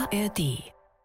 ARD.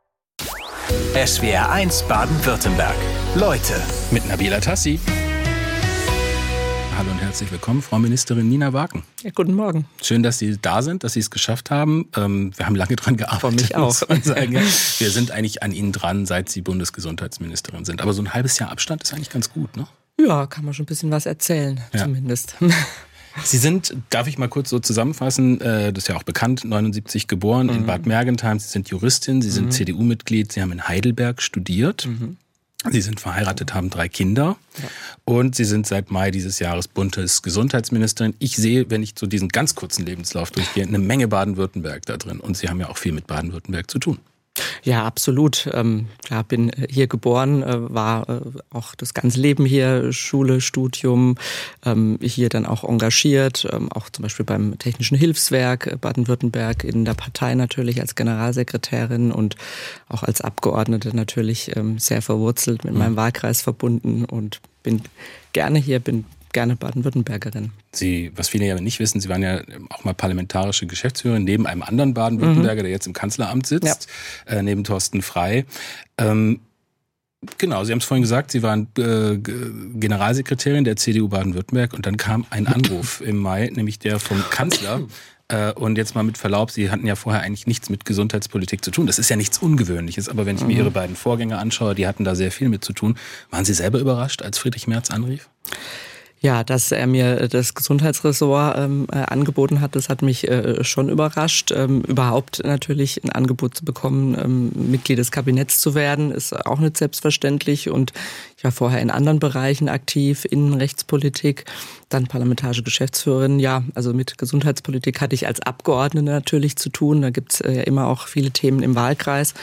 SWR1 Baden-Württemberg. Leute mit Nabila Tassi. Hallo und herzlich willkommen, Frau Ministerin Nina Waken. Ja, guten Morgen. Schön, dass Sie da sind, dass Sie es geschafft haben. Wir haben lange dran gearbeitet. Von mich auch. Muss man sagen. Wir sind eigentlich an Ihnen dran, seit Sie Bundesgesundheitsministerin sind. Aber so ein halbes Jahr Abstand ist eigentlich ganz gut, ne? Ja, kann man schon ein bisschen was erzählen, zumindest. Sie sind, darf ich mal kurz so zusammenfassen, das ist ja auch bekannt, 79 geboren in Bad Mergentheim. Sie sind Juristin, Sie sind CDU-Mitglied, Sie haben in Heidelberg studiert. Sie sind verheiratet, haben 3 Kinder und Sie sind seit Mai dieses Jahres Bundesgesundheitsministerin. Ich sehe, wenn ich so diesen ganz kurzen Lebenslauf durchgehe, eine Menge Baden-Württemberg da drin. Und Sie haben ja auch viel mit Baden-Württemberg zu tun. Ja, absolut. Klar, bin hier geboren, war auch das ganze Leben hier, Schule, Studium, hier dann auch engagiert, auch zum Beispiel beim Technischen Hilfswerk Baden-Württemberg, in der Partei natürlich als Generalsekretärin und auch als Abgeordnete natürlich sehr verwurzelt, mit meinem Wahlkreis verbunden und bin gerne hier, bin gerne Baden-Württembergerin. Sie, was viele ja nicht wissen, Sie waren ja auch mal parlamentarische Geschäftsführerin neben einem anderen Baden-Württemberger, der jetzt im Kanzleramt sitzt, neben Thorsten Frey. Genau, Sie haben es vorhin gesagt, Sie waren Generalsekretärin der CDU Baden-Württemberg und dann kam ein Anruf im Mai, nämlich der vom Kanzler. Und jetzt mal mit Verlaub, Sie hatten ja vorher eigentlich nichts mit Gesundheitspolitik zu tun. Das ist ja nichts Ungewöhnliches, aber wenn ich mir Ihre beiden Vorgänger anschaue, die hatten da sehr viel mit zu tun. Waren Sie selber überrascht, als Friedrich Merz anrief? Ja, dass er mir das Gesundheitsressort angeboten hat, das hat mich schon überrascht. Überhaupt natürlich ein Angebot zu bekommen, Mitglied des Kabinetts zu werden, ist auch nicht selbstverständlich. Und ich war vorher in anderen Bereichen aktiv, Innenrechtspolitik, dann parlamentarische Geschäftsführerin. Ja, also mit Gesundheitspolitik hatte ich als Abgeordnete natürlich zu tun. Da gibt's ja immer auch viele Themen im Wahlkreis.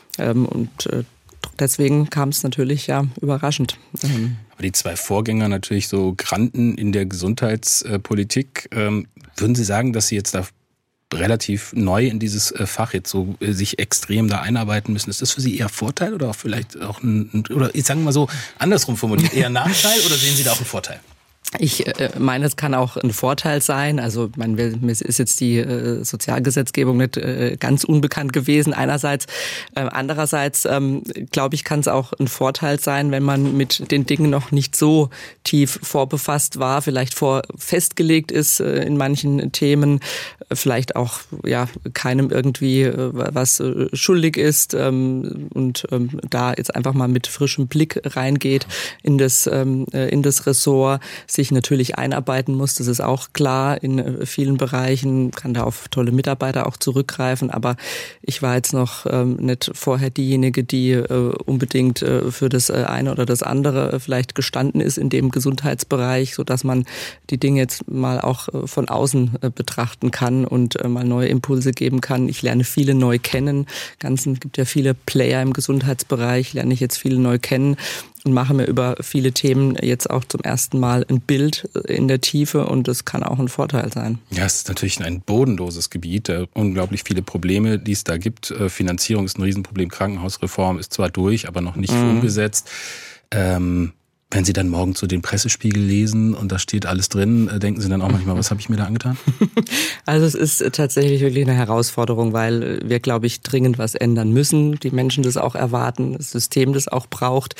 Deswegen kam es natürlich überraschend. Aber die 2 Vorgänger natürlich so Granden in der Gesundheitspolitik. Würden Sie sagen, dass Sie jetzt da relativ neu in dieses Fach jetzt so sich extrem da einarbeiten müssen? Ist das für Sie eher Vorteil oder auch vielleicht auch oder ich sage mal so andersrum formuliert, eher Nachteil oder sehen Sie da auch einen Vorteil? Ich meine, es kann auch ein Vorteil sein. Also, mir ist jetzt die Sozialgesetzgebung nicht ganz unbekannt gewesen einerseits. Andererseits, glaube ich, kann es auch ein Vorteil sein, wenn man mit den Dingen noch nicht so tief vorbefasst war, vielleicht festgelegt ist in manchen Themen, vielleicht auch keinem irgendwie was schuldig ist und da jetzt einfach mal mit frischem Blick reingeht in das Ressort, sich natürlich einarbeiten muss, das ist auch klar in vielen Bereichen, kann da auf tolle Mitarbeiter auch zurückgreifen, aber ich war jetzt noch nicht vorher diejenige, die unbedingt für das eine oder das andere vielleicht gestanden ist in dem Gesundheitsbereich, sodass man die Dinge jetzt mal auch von außen betrachten kann und mal neue Impulse geben kann. Ich lerne viele neu kennen. Es gibt ja viele Player im Gesundheitsbereich, lerne ich jetzt viele neu kennen und mache mir über viele Themen jetzt auch zum ersten Mal ein Bild in der Tiefe und das kann auch ein Vorteil sein. Ja, es ist natürlich ein bodenloses Gebiet, unglaublich viele Probleme, die es da gibt. Finanzierung ist ein Riesenproblem, Krankenhausreform ist zwar durch, aber noch nicht umgesetzt. Wenn Sie dann morgens so den Pressespiegel lesen und da steht alles drin, denken Sie dann auch manchmal, was habe ich mir da angetan? Also es ist tatsächlich wirklich eine Herausforderung, weil wir, glaube ich, dringend was ändern müssen. Die Menschen das auch erwarten, das System das auch braucht.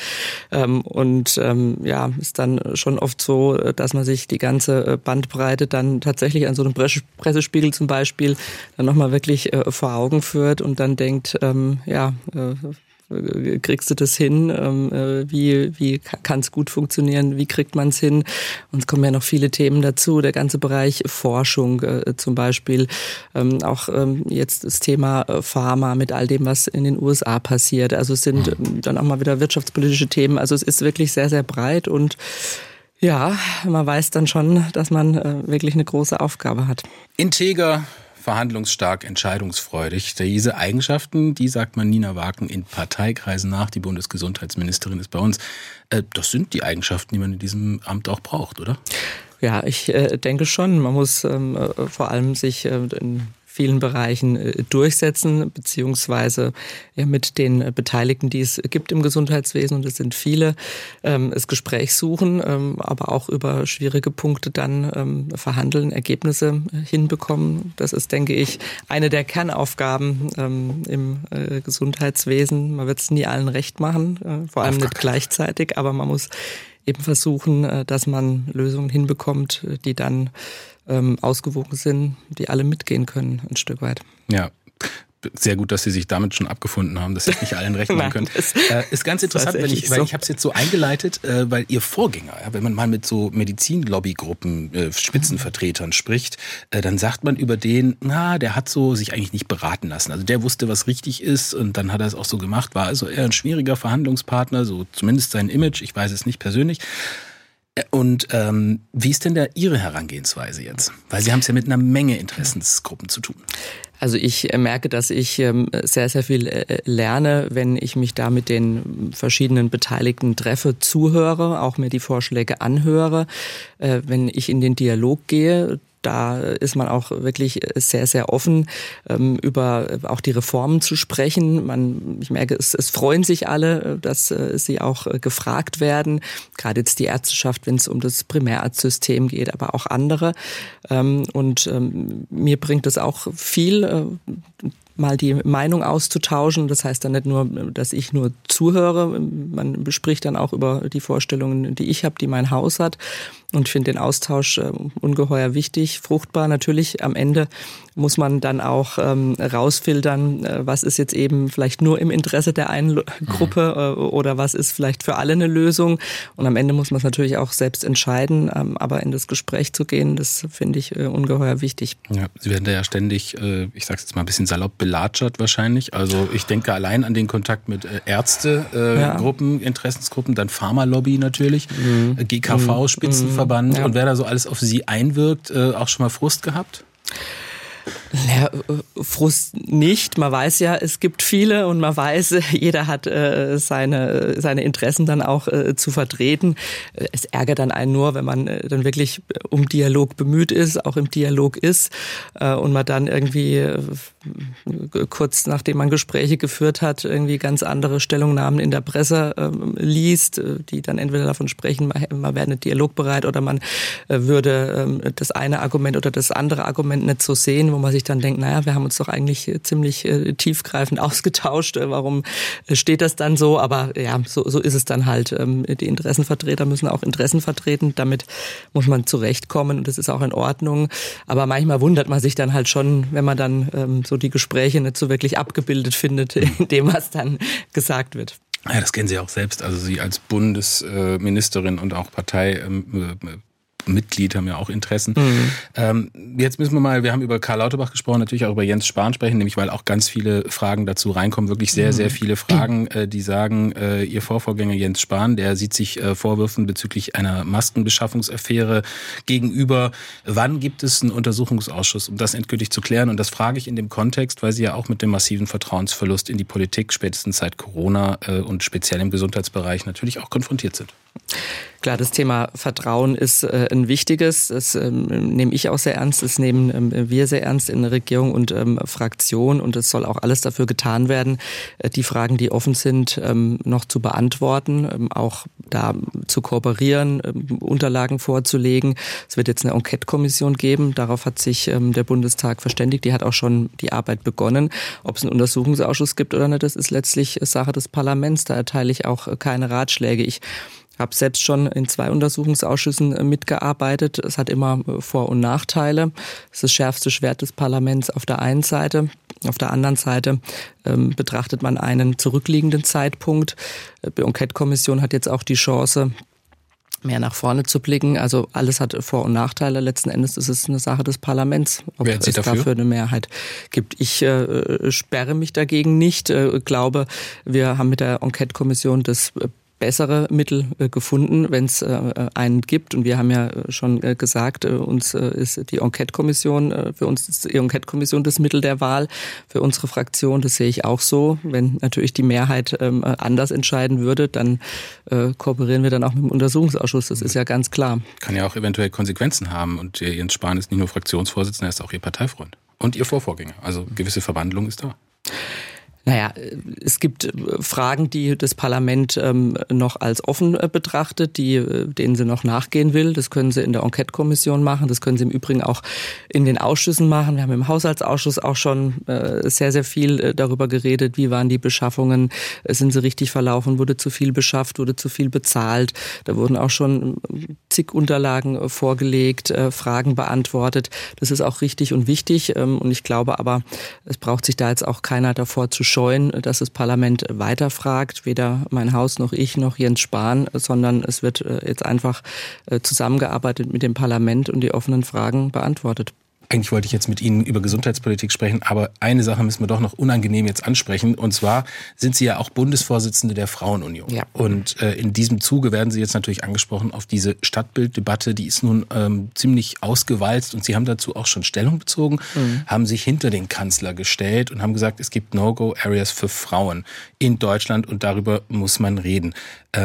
Ist dann schon oft so, dass man sich die ganze Bandbreite dann tatsächlich an so einem Pressespiegel zum Beispiel dann nochmal wirklich vor Augen führt und dann denkt, kriegst du das hin? Wie kann es gut funktionieren? Wie kriegt man es hin? Und es kommen ja noch viele Themen dazu. Der ganze Bereich Forschung zum Beispiel. Auch jetzt das Thema Pharma mit all dem, was in den USA passiert. Also es sind dann auch mal wieder wirtschaftspolitische Themen. Also es ist wirklich sehr, sehr breit und ja, man weiß dann schon, dass man wirklich eine große Aufgabe hat. Integer, verhandlungsstark, entscheidungsfreudig. Diese Eigenschaften, die sagt man Nina Waken in Parteikreisen nach. Die Bundesgesundheitsministerin ist bei uns. Das sind die Eigenschaften, die man in diesem Amt auch braucht, oder? Ja, ich denke schon. Man muss vor allem sich in vielen Bereichen durchsetzen, beziehungsweise mit den Beteiligten, die es gibt im Gesundheitswesen, und es sind viele, das Gespräch suchen, aber auch über schwierige Punkte dann verhandeln, Ergebnisse hinbekommen. Das ist, denke ich, eine der Kernaufgaben im Gesundheitswesen. Man wird es nie allen recht machen, vor allem nicht gleichzeitig, aber man muss eben versuchen, dass man Lösungen hinbekommt, die dann ausgewogen sind, die alle mitgehen können, ein Stück weit. Ja. Sehr gut, dass Sie sich damit schon abgefunden haben, dass Sie nicht allen recht machen können. Ist ganz interessant, weil ich habe es jetzt so eingeleitet, weil Ihr Vorgänger, wenn man mal mit so Medizinlobbygruppen, Spitzenvertretern spricht, dann sagt man über den, der hat so sich eigentlich nicht beraten lassen. Also der wusste, was richtig ist, und dann hat er es auch so gemacht, war also eher ein schwieriger Verhandlungspartner, so zumindest sein Image, ich weiß es nicht persönlich. Und wie ist denn da Ihre Herangehensweise jetzt? Weil Sie haben es ja mit einer Menge Interessensgruppen zu tun. Also ich merke, dass ich sehr, sehr viel lerne, wenn ich mich da mit den verschiedenen Beteiligten treffe, zuhöre, auch mir die Vorschläge anhöre. Wenn ich in den Dialog gehe, da ist man auch wirklich sehr, sehr offen, über auch die Reformen zu sprechen. Ich merke, es freuen sich alle, dass sie auch gefragt werden. Gerade jetzt die Ärzteschaft, wenn es um das Primärarztsystem geht, aber auch andere. Und mir bringt es auch viel, mal die Meinung auszutauschen. Das heißt dann nicht nur, dass ich nur zuhöre. Man bespricht dann auch über die Vorstellungen, die ich habe, die mein Haus hat. Und ich finde den Austausch ungeheuer wichtig, fruchtbar. Natürlich am Ende muss man dann auch rausfiltern, was ist jetzt eben vielleicht nur im Interesse der einen Gruppe oder was ist vielleicht für alle eine Lösung. Und am Ende muss man es natürlich auch selbst entscheiden. Aber in das Gespräch zu gehen, das finde ich ungeheuer wichtig. Ja, Sie werden da ja ständig, ich sage es jetzt mal ein bisschen salopp, belatschert wahrscheinlich. Also ich denke allein an den Kontakt mit Ärztegruppen, Interessensgruppen, dann Pharmalobby natürlich, GKV, Spitzenverband. Und wer da so alles auf Sie einwirkt, auch schon mal Frust gehabt? Ja, Frust nicht. Man weiß ja, es gibt viele und man weiß, jeder hat seine Interessen dann auch zu vertreten. Es ärgert dann einen nur, wenn man dann wirklich um Dialog bemüht ist, auch im Dialog ist und man dann irgendwie kurz nachdem man Gespräche geführt hat, irgendwie ganz andere Stellungnahmen in der Presse liest, die dann entweder davon sprechen, man wäre nicht dialogbereit oder man würde das eine Argument oder das andere Argument nicht so sehen, wo man sich dann denkt, naja, wir haben uns doch eigentlich ziemlich tiefgreifend ausgetauscht, warum steht das dann so? Aber ja, so ist es dann halt. Die Interessenvertreter müssen auch Interessen vertreten, damit muss man zurechtkommen und das ist auch in Ordnung. Aber manchmal wundert man sich dann halt schon, wenn man dann so die Gespräche nicht so wirklich abgebildet findet, in dem, was dann gesagt wird. Ja, das kennen Sie auch selbst. Also Sie als Bundesministerin und auch Parteimitglied haben ja auch Interessen. Jetzt müssen wir haben über Karl Lauterbach gesprochen, natürlich auch über Jens Spahn sprechen, nämlich weil auch ganz viele Fragen dazu reinkommen, wirklich sehr, sehr viele Fragen, die sagen, Ihr Vorvorgänger Jens Spahn, der sieht sich Vorwürfen bezüglich einer Maskenbeschaffungsaffäre gegenüber. Wann gibt es einen Untersuchungsausschuss, um das endgültig zu klären? Und das frage ich in dem Kontext, weil Sie ja auch mit dem massiven Vertrauensverlust in die Politik spätestens seit Corona und speziell im Gesundheitsbereich natürlich auch konfrontiert sind. Klar, das Thema Vertrauen ist ein wichtiges. Das nehme ich auch sehr ernst. Das nehmen wir sehr ernst in der Regierung und Fraktion. Und es soll auch alles dafür getan werden, die Fragen, die offen sind, noch zu beantworten, auch da zu kooperieren, Unterlagen vorzulegen. Es wird jetzt eine Enquete-Kommission geben. Darauf hat sich der Bundestag verständigt. Die hat auch schon die Arbeit begonnen. Ob es einen Untersuchungsausschuss gibt oder nicht, das ist letztlich Sache des Parlaments. Da erteile ich auch keine Ratschläge. Ich habe selbst schon in 2 Untersuchungsausschüssen mitgearbeitet. Es hat immer Vor- und Nachteile. Es ist das schärfste Schwert des Parlaments auf der einen Seite. Auf der anderen Seite betrachtet man einen zurückliegenden Zeitpunkt. Die Enquete-Kommission hat jetzt auch die Chance, mehr nach vorne zu blicken. Also alles hat Vor- und Nachteile. Letzten Endes ist es eine Sache des Parlaments, ob es dafür eine Mehrheit gibt. Ich sperre mich dagegen nicht. Glaube, wir haben mit der Enquete-Kommission das bessere Mittel gefunden, wenn es einen gibt. Und wir haben ja schon gesagt, uns ist die Enquete-Kommission, für uns ist die Enquete-Kommission das Mittel der Wahl. Für unsere Fraktion, das sehe ich auch so. Wenn natürlich die Mehrheit anders entscheiden würde, dann kooperieren wir dann auch mit dem Untersuchungsausschuss. Das ist ja ganz klar. Kann ja auch eventuell Konsequenzen haben. Und Jens Spahn ist nicht nur Fraktionsvorsitzender, er ist auch Ihr Parteifreund. und Ihr Vorvorgänger. Also gewisse Verwandlung ist da. Naja, es gibt Fragen, die das Parlament noch als offen betrachtet, denen sie noch nachgehen will. Das können sie in der Enquete-Kommission machen. Das können sie im Übrigen auch in den Ausschüssen machen. Wir haben im Haushaltsausschuss auch schon sehr, sehr viel darüber geredet. Wie waren die Beschaffungen? Sind sie richtig verlaufen? Wurde zu viel beschafft? Wurde zu viel bezahlt? Da wurden auch schon zig Unterlagen vorgelegt, Fragen beantwortet. Das ist auch richtig und wichtig. Und ich glaube aber, es braucht sich da jetzt auch keiner davor zu scheuen, dass das Parlament weiterfragt, weder mein Haus noch ich noch Jens Spahn, sondern es wird jetzt einfach zusammengearbeitet mit dem Parlament und die offenen Fragen beantwortet. Eigentlich wollte ich jetzt mit Ihnen über Gesundheitspolitik sprechen, aber eine Sache müssen wir doch noch unangenehm jetzt ansprechen. Und zwar sind Sie ja auch Bundesvorsitzende der Frauenunion. Ja. Und in diesem Zuge werden Sie jetzt natürlich angesprochen auf diese Stadtbilddebatte. Die ist nun ziemlich ausgewalzt und Sie haben dazu auch schon Stellung bezogen, haben sich hinter den Kanzler gestellt und haben gesagt, es gibt No-Go-Areas für Frauen in Deutschland und darüber muss man reden.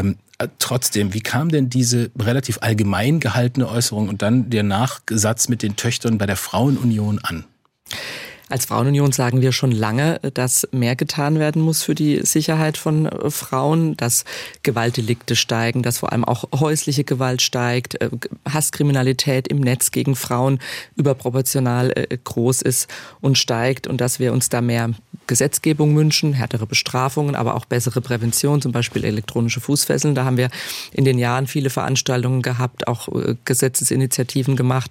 Trotzdem, wie kam denn diese relativ allgemein gehaltene Äußerung und dann der Nachsatz mit den Töchtern bei der Frauenunion an? Als Frauenunion sagen wir schon lange, dass mehr getan werden muss für die Sicherheit von Frauen, dass Gewaltdelikte steigen, dass vor allem auch häusliche Gewalt steigt, Hasskriminalität im Netz gegen Frauen überproportional groß ist und steigt und dass wir uns da mehr Gesetzgebung wünschen, härtere Bestrafungen, aber auch bessere Prävention, zum Beispiel elektronische Fußfesseln. Da haben wir in den Jahren viele Veranstaltungen gehabt, auch Gesetzesinitiativen gemacht.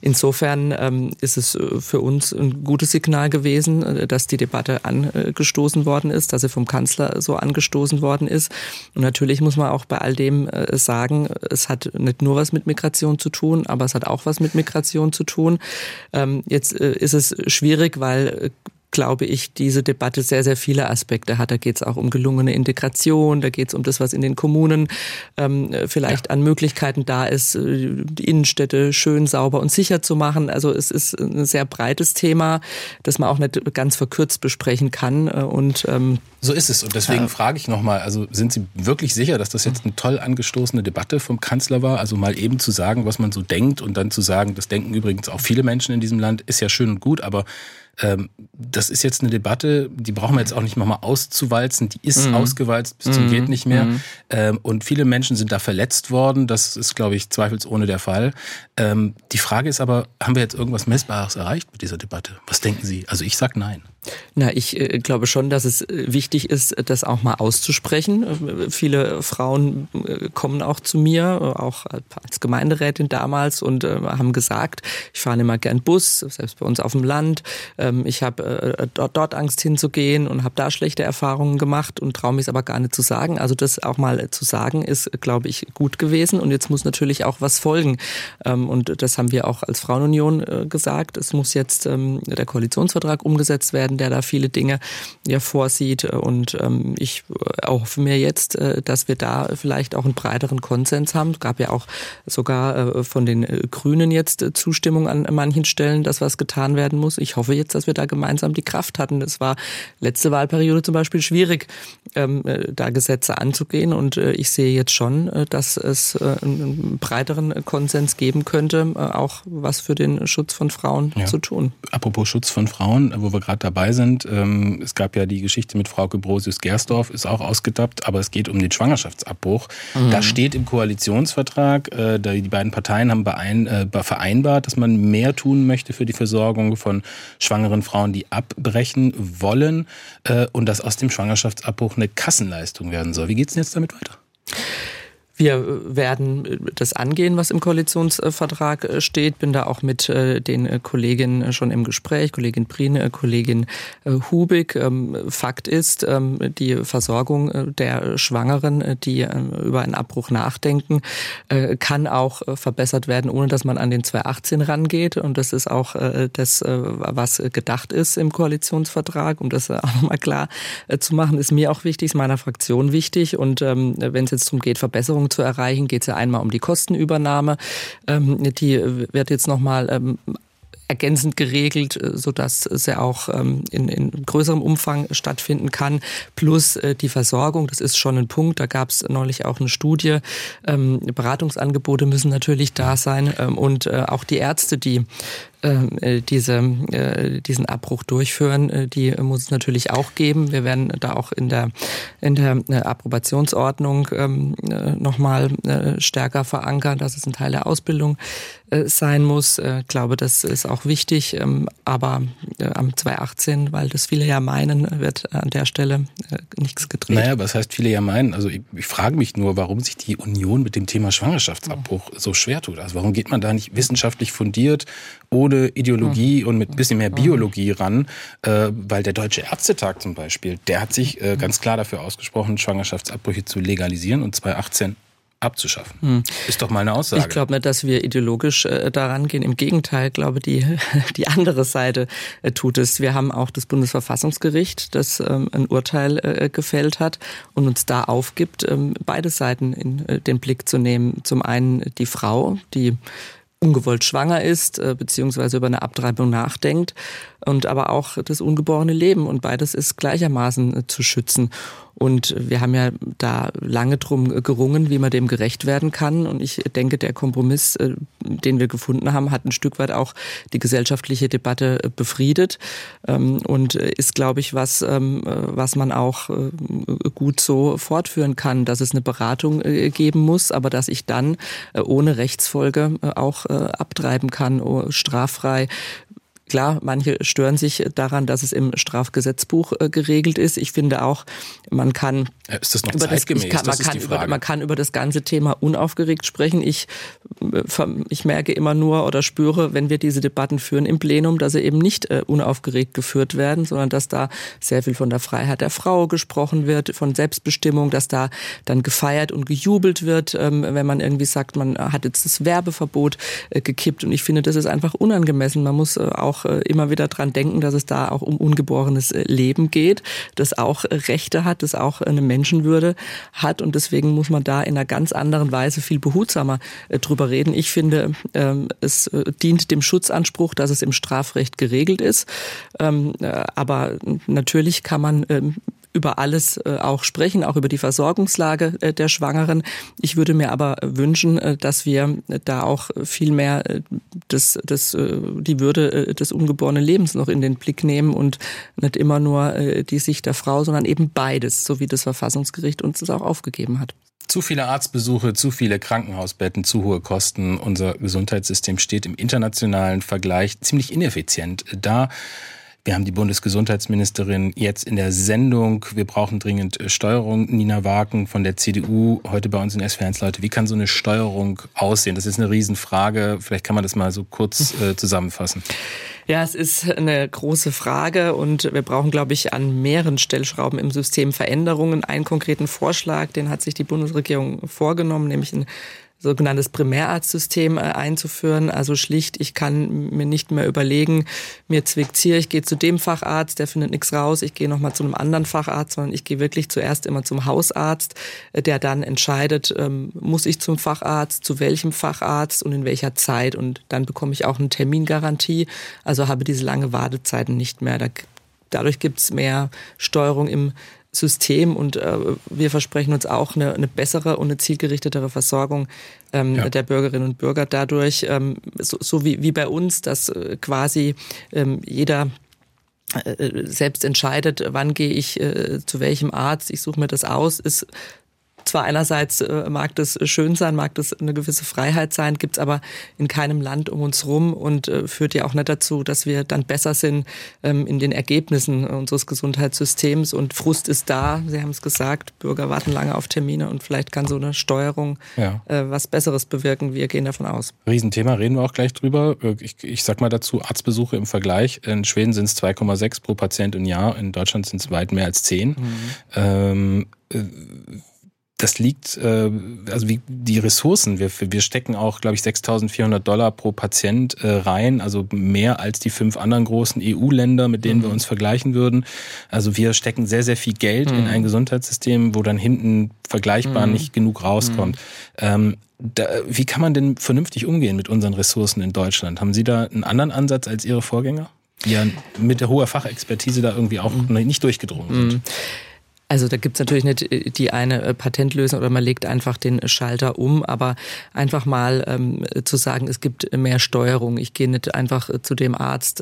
Insofern ist es für uns ein gutes Signal gewesen, dass die Debatte angestoßen worden ist, dass sie vom Kanzler so angestoßen worden ist. Und natürlich muss man auch bei all dem sagen, es hat nicht nur was mit Migration zu tun, aber es hat auch was mit Migration zu tun. Jetzt ist es schwierig, weil glaube ich, diese Debatte sehr, sehr viele Aspekte hat. Da geht es auch um gelungene Integration, da geht es um das, was in den Kommunen vielleicht an Möglichkeiten da ist, die Innenstädte schön, sauber und sicher zu machen. Also es ist ein sehr breites Thema, das man auch nicht ganz verkürzt besprechen kann. Und so ist es. Und deswegen frage ich nochmal, also sind Sie wirklich sicher, dass das jetzt eine toll angestoßene Debatte vom Kanzler war? Also mal eben zu sagen, was man so denkt und dann zu sagen, das denken übrigens auch viele Menschen in diesem Land, ist ja schön und gut, aber das ist jetzt eine Debatte, die brauchen wir jetzt auch nicht nochmal auszuwalzen, die ist ausgewalzt bis zum geht nicht mehr und viele Menschen sind da verletzt worden, das ist, glaube ich, zweifelsohne der Fall. Die Frage ist aber, haben wir jetzt irgendwas Messbares erreicht mit dieser Debatte? Was denken Sie? Also ich sag nein. Na, ich glaube schon, dass es wichtig ist, das auch mal auszusprechen. Viele Frauen kommen auch zu mir, auch als Gemeinderätin damals und haben gesagt, ich fahre immer gern Bus, selbst bei uns auf dem Land. Ich habe dort Angst hinzugehen und habe da schlechte Erfahrungen gemacht und traue mich es aber gar nicht zu sagen. Also das auch mal zu sagen ist, glaube ich, gut gewesen und jetzt muss natürlich auch was folgen. Und das haben wir auch als Frauenunion gesagt. Es muss jetzt der Koalitionsvertrag umgesetzt werden, der da viele Dinge ja vorsieht und ich hoffe mir jetzt, dass wir da vielleicht auch einen breiteren Konsens haben. Es gab ja auch sogar von den Grünen jetzt Zustimmung an manchen Stellen, dass was getan werden muss. Ich hoffe jetzt, dass wir da gemeinsam die Kraft hatten. Es war letzte Wahlperiode zum Beispiel schwierig, da Gesetze anzugehen und ich sehe jetzt schon, dass es einen breiteren Konsens geben könnte, auch was für den Schutz von Frauen zu tun. Apropos Schutz von Frauen, wo wir gerade dabei sind, es gab ja die Geschichte mit Frauke Brosius-Gersdorf, ist auch ausgetappt, aber es geht um den Schwangerschaftsabbruch. Das steht im Koalitionsvertrag, die beiden Parteien haben vereinbart, dass man mehr tun möchte für die Versorgung von schwangeren Frauen, die abbrechen wollen und dass aus dem Schwangerschaftsabbruch eine Kassenleistung werden soll. Wie geht's denn jetzt damit weiter? Wir werden das angehen, was im Koalitionsvertrag steht. Bin da auch mit den Kolleginnen schon im Gespräch, Kollegin Brien, Kollegin Hubig. Fakt ist, die Versorgung der Schwangeren, die über einen Abbruch nachdenken, kann auch verbessert werden, ohne dass man an den 2018 rangeht. Und das ist auch das, was gedacht ist im Koalitionsvertrag. Um das auch nochmal klar zu machen, ist mir auch wichtig, ist meiner Fraktion wichtig. Und wenn es jetzt darum geht, Verbesserungen zu erreichen, geht es ja einmal um die Kostenübernahme. Die wird jetzt nochmal ergänzend geregelt, sodass es ja auch in größerem Umfang stattfinden kann. Plus die Versorgung, das ist schon ein Punkt. Da gab es neulich auch eine Studie. Beratungsangebote müssen natürlich da sein. Und auch die Ärzte, die diesen Abbruch durchführen, die muss es natürlich auch geben. Wir werden da auch in der Approbationsordnung nochmal stärker verankern, dass es ein Teil der Ausbildung sein muss. Ich glaube, das ist auch wichtig, aber am 2018, weil das viele ja meinen, wird an der Stelle nichts gedreht. Naja, was heißt viele ja meinen? Also ich frage mich nur, warum sich die Union mit dem Thema Schwangerschaftsabbruch so schwer tut. Also warum geht man da nicht wissenschaftlich fundiert, ohne Ideologie und mit ein bisschen mehr Biologie ran? Weil der Deutsche Ärztetag zum Beispiel, der hat sich ganz klar dafür ausgesprochen, Schwangerschaftsabbrüche zu legalisieren und 2018 abzuschaffen. Ist doch mal eine Aussage. Ich glaube nicht, dass wir ideologisch daran gehen. Im Gegenteil, glaube die andere Seite tut es. Wir haben auch das Bundesverfassungsgericht, das ein Urteil gefällt hat und uns da aufgibt, beide Seiten in den Blick zu nehmen. Zum einen die Frau, die ungewollt schwanger ist, beziehungsweise über eine Abtreibung nachdenkt, und aber auch das ungeborene Leben, und beides ist gleichermaßen zu schützen. Und wir haben ja da lange drum gerungen, wie man dem gerecht werden kann. Und ich denke, der Kompromiss, den wir gefunden haben, hat ein Stück weit auch die gesellschaftliche Debatte befriedet und ist, glaube ich, was man auch gut so fortführen kann, dass es eine Beratung geben muss, aber dass ich dann ohne Rechtsfolge auch abtreiben kann, straffrei. Klar, manche stören sich daran, dass es im Strafgesetzbuch geregelt ist. Ich finde auch, man kann ist das noch zeitgemäß? Man kann über das ganze Thema unaufgeregt sprechen. Ich merke immer nur oder spüre, wenn wir diese Debatten führen im Plenum, dass sie eben nicht unaufgeregt geführt werden, sondern dass da sehr viel von der Freiheit der Frau gesprochen wird, von Selbstbestimmung, dass da dann gefeiert und gejubelt wird, wenn man irgendwie sagt, man hat jetzt das Werbeverbot gekippt. Und ich finde, das ist einfach unangemessen. Man muss auch immer wieder dran denken, dass es da auch um ungeborenes Leben geht, das auch Rechte hat, das auch eine Menschenwürde hat, und deswegen muss man da in einer ganz anderen Weise viel behutsamer drüber reden. Ich finde, es dient dem Schutzanspruch, dass es im Strafrecht geregelt ist, aber natürlich kann man über alles auch sprechen, auch über die Versorgungslage der Schwangeren. Ich würde mir aber wünschen, dass wir da auch viel mehr die Würde des ungeborenen Lebens noch in den Blick nehmen und nicht immer nur die Sicht der Frau, sondern eben beides, so wie das Verfassungsgericht uns das auch aufgegeben hat. Zu viele Arztbesuche, zu viele Krankenhausbetten, zu hohe Kosten. Unser Gesundheitssystem steht im internationalen Vergleich ziemlich ineffizient da. Wir haben die Bundesgesundheitsministerin jetzt in der Sendung. Wir brauchen dringend Steuerung. Nina Waken von der CDU, heute bei uns in SWR1 Leute. Wie kann so eine Steuerung aussehen? Das ist eine Riesenfrage. Vielleicht kann man das mal so kurz zusammenfassen. Ja, es ist eine große Frage und wir brauchen, glaube ich, an mehreren Stellschrauben im System Veränderungen. Einen konkreten Vorschlag, den hat sich die Bundesregierung vorgenommen, nämlich ein sogenanntes Primärarztsystem einzuführen. Also schlicht, ich kann mir nicht mehr überlegen, mir zwickt's hier, ich gehe zu dem Facharzt, der findet nichts raus, ich gehe nochmal zu einem anderen Facharzt, sondern ich gehe wirklich zuerst immer zum Hausarzt, der dann entscheidet, muss ich zum Facharzt, zu welchem Facharzt und in welcher Zeit, und dann bekomme ich auch eine Termingarantie, also habe diese lange Wartezeiten nicht mehr. Dadurch gibt's mehr Steuerung im System und wir versprechen uns auch eine bessere und eine zielgerichtetere Versorgung der Bürgerinnen und Bürger dadurch, so wie bei uns, dass quasi jeder selbst entscheidet, wann gehe ich zu welchem Arzt, ich suche mir das aus, ist zwar einerseits mag das schön sein, mag das eine gewisse Freiheit sein, gibt's aber in keinem Land um uns rum und führt ja auch nicht dazu, dass wir dann besser sind in den Ergebnissen unseres Gesundheitssystems, und Frust ist da, Sie haben es gesagt, Bürger warten lange auf Termine und vielleicht kann so eine Steuerung was Besseres bewirken, wir gehen davon aus. Riesenthema, reden wir auch gleich drüber. Ich sag mal dazu, Arztbesuche im Vergleich, in Schweden sind es 2,6 pro Patient im Jahr, in Deutschland sind es weit mehr als 10. Das liegt, also wie die Ressourcen, wir stecken auch, glaube ich, $6.400 pro Patient rein, also mehr als die 5 anderen großen EU-Länder, mit denen wir uns vergleichen würden. Also wir stecken sehr, sehr viel Geld in ein Gesundheitssystem, wo dann hinten vergleichbar nicht genug rauskommt. Wie kann man denn vernünftig umgehen mit unseren Ressourcen in Deutschland? Haben Sie da einen anderen Ansatz als Ihre Vorgänger? Die ja mit der hoher Fachexpertise da irgendwie auch nicht durchgedrungen sind. Also da gibt's natürlich nicht die eine Patentlösung oder man legt einfach den Schalter um, aber einfach mal zu sagen, es gibt mehr Steuerung. Ich gehe nicht einfach zu dem Arzt,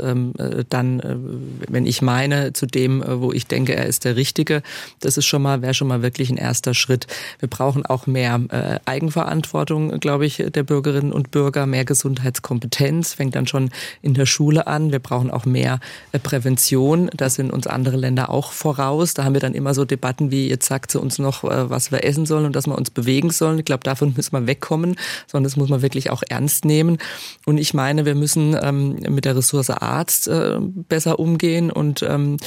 wenn ich meine, zu dem, wo ich denke, er ist der Richtige. Das ist wäre schon mal wirklich ein erster Schritt. Wir brauchen auch mehr Eigenverantwortung, glaube ich, der Bürgerinnen und Bürger, mehr Gesundheitskompetenz, fängt dann schon in der Schule an. Wir brauchen auch mehr Prävention. Da sind uns andere Länder auch voraus. Da haben wir dann immer so Debatten wie, jetzt sagt sie uns noch, was wir essen sollen und dass wir uns bewegen sollen. Ich glaube, davon müssen wir wegkommen, sondern das muss man wirklich auch ernst nehmen. Und ich meine, wir müssen mit der Ressource Arzt besser umgehen und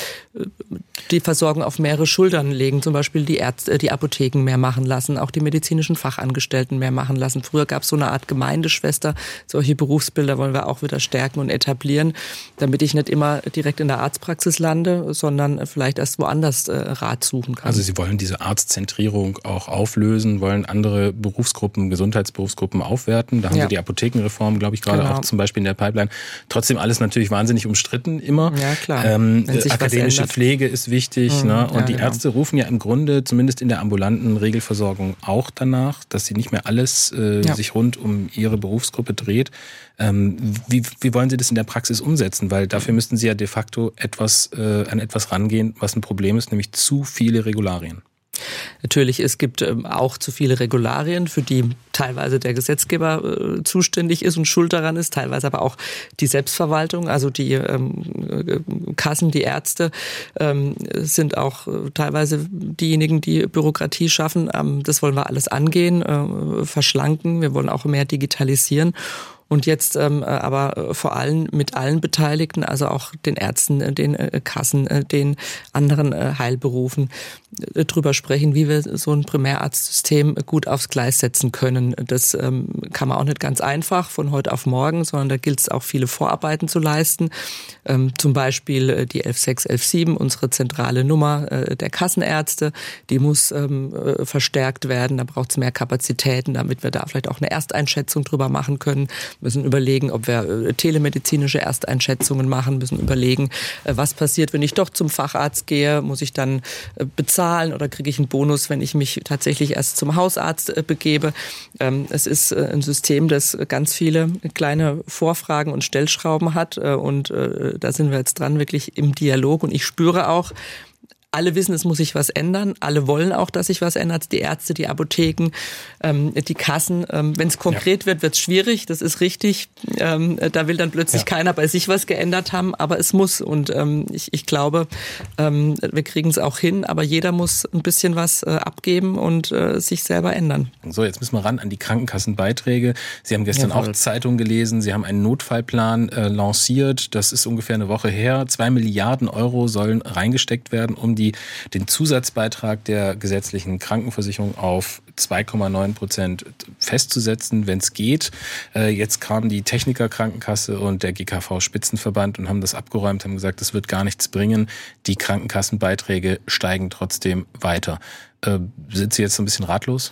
die Versorgung auf mehrere Schultern legen. Zum Beispiel die Ärzte, die Apotheken mehr machen lassen, auch die medizinischen Fachangestellten mehr machen lassen. Früher gab es so eine Art Gemeindeschwester. Solche Berufsbilder wollen wir auch wieder stärken und etablieren, damit ich nicht immer direkt in der Arztpraxis lande, sondern vielleicht erst woanders Rat suchen kann. Also Sie wollen diese Arztzentrierung auch auflösen, wollen andere Berufsgruppen, Gesundheitsberufsgruppen aufwerten. Da haben Sie die Apothekenreform, glaube ich, gerade auch zum Beispiel in der Pipeline. Trotzdem alles natürlich wahnsinnig umstritten immer. Ja, klar. Akademische Pflege ist wichtig. Ne? Und die Ärzte rufen ja im Grunde, zumindest in der ambulanten Regelversorgung, auch danach, dass sie nicht mehr alles sich rund um ihre Berufsgruppe dreht. Wie wollen Sie das in der Praxis umsetzen? Weil dafür müssten Sie ja de facto an etwas rangehen, was ein Problem ist, nämlich zu viele Regularien. Natürlich, es gibt auch zu viele Regularien, für die teilweise der Gesetzgeber zuständig ist und schuld daran ist, teilweise aber auch die Selbstverwaltung, also die Kassen, die Ärzte sind auch teilweise diejenigen, die Bürokratie schaffen. Das wollen wir alles angehen, verschlanken, wir wollen auch mehr digitalisieren. Und jetzt aber vor allem mit allen Beteiligten, also auch den Ärzten, den Kassen, den anderen Heilberufen, drüber sprechen, wie wir so ein Primärarztsystem gut aufs Gleis setzen können. Das kann man auch nicht ganz einfach von heute auf morgen, sondern da gilt es auch viele Vorarbeiten zu leisten. Zum Beispiel die 11617, unsere zentrale Nummer der Kassenärzte, die muss verstärkt werden. Da braucht es mehr Kapazitäten, damit wir da vielleicht auch eine Ersteinschätzung drüber machen können. Müssen überlegen, ob wir telemedizinische Ersteinschätzungen machen, müssen überlegen, was passiert, wenn ich doch zum Facharzt gehe, muss ich dann bezahlen oder kriege ich einen Bonus, wenn ich mich tatsächlich erst zum Hausarzt begebe. Es ist ein System, das ganz viele kleine Vorfragen und Stellschrauben hat und da sind wir jetzt dran, wirklich im Dialog und ich spüre auch, alle wissen, es muss sich was ändern. Alle wollen auch, dass sich was ändert. Die Ärzte, die Apotheken, die Kassen. Wenn es konkret wird, wird es schwierig. Das ist richtig. Da will dann plötzlich keiner bei sich was geändert haben. Aber es muss. Und ich glaube, wir kriegen es auch hin. Aber jeder muss ein bisschen was abgeben und sich selber ändern. So, jetzt müssen wir ran an die Krankenkassenbeiträge. Sie haben gestern auch Zeitung gelesen. Sie haben einen Notfallplan lanciert. Das ist ungefähr eine Woche her. 2 Milliarden Euro sollen reingesteckt werden, um den Zusatzbeitrag der gesetzlichen Krankenversicherung auf 2,9% festzusetzen, wenn es geht. Jetzt kamen die Technikerkrankenkasse und der GKV-Spitzenverband und haben das abgeräumt, haben gesagt, das wird gar nichts bringen. Die Krankenkassenbeiträge steigen trotzdem weiter. Sind Sie jetzt so ein bisschen ratlos?